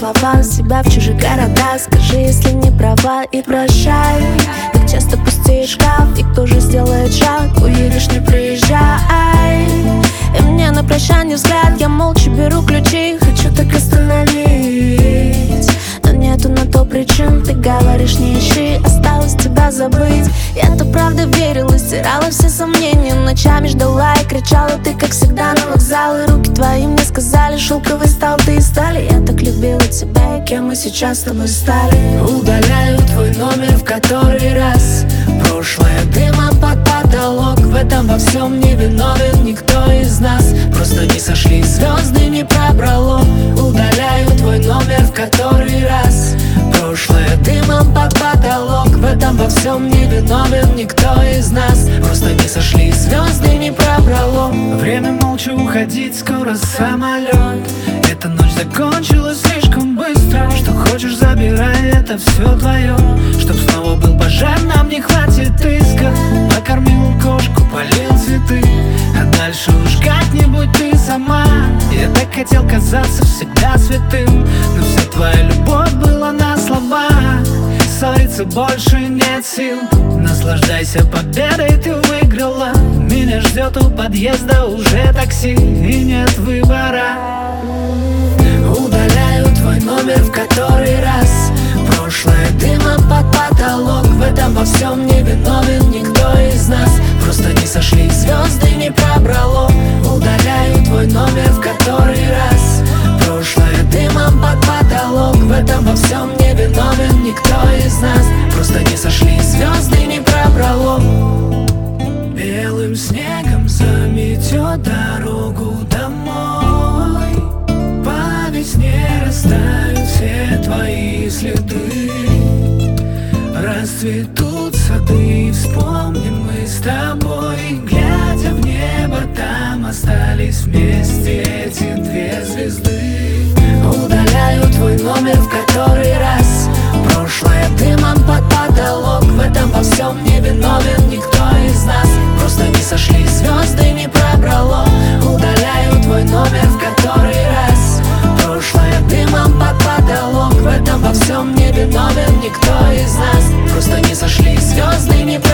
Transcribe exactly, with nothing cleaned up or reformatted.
слова себя в чужих городах. Скажи, если не права, и прощай. Так часто пустеет шкаф, и кто же сделает шаг? Уедешь, не приезжай. И мне на прощание взгляд, я молча беру ключи. Хочу так остановить, но нету на то причин. Ты говоришь, не ищи, осталось тебя забыть. Я-то правда верила, стирала все сомнения. Ночами ждала и кричала, ты как всегда на вокзал. И руки твои мне сказали, шелковый стал ты и стали. Я так любила тебя, и кем мы сейчас с тобой стали. Удаляю твой номер в который раз. Прошлое дымом под потолок. В этом во всем не виновен никто из нас. Просто не сошлись звезды, не пробрало. Удаляю твой номер в который раз. Прошлое дымом под потолок. В этом во всем не виновен никто из нас. Просто не сошлись звезды, не пробрало. Время молча уходить, скоро самолет. Эта ночь закончилась слишком быстро. Что хочешь, забирай, это все твое. Чтоб снова был пожар, нам не хватит иска. Накормил кошку, полил цветы, а дальше уж как-нибудь ты сама. Я так хотел казаться всегда святым, но вся твоя любовь была на слова. Ссориться больше нет сил. Наслаждайся победой, ты выиграла. Меня ждет у подъезда уже такси, и нет выбора. Удаляю твой номер в который раз. Прошлое дымом под потолок. В этом во всем не виновен никто из нас. Просто не сошлись звезды, не пробрало. Удаляю твой номер в который раз. Прошлое дымом под потолок. В этом во всем не виновен никто из нас. Просто не сошлись звезды, не пробрало. Белым снегом заметет дорогу домой. По весне растают все твои следы. Расцветут сады, и вспомним мы с тобой. Глядя в небо, там остались вместе эти две звезды. Удаляю твой номер в который раз. Прошлое дымом под потолок. В этом во всем не виновен никто из нас. Просто не сошлись звезды, не пробрало. Удаляю твой номер в который раз. Прошлое дымом под потолок. В этом во всем не виновен никто из нас. Просто не сошлись звезды, не пробрало.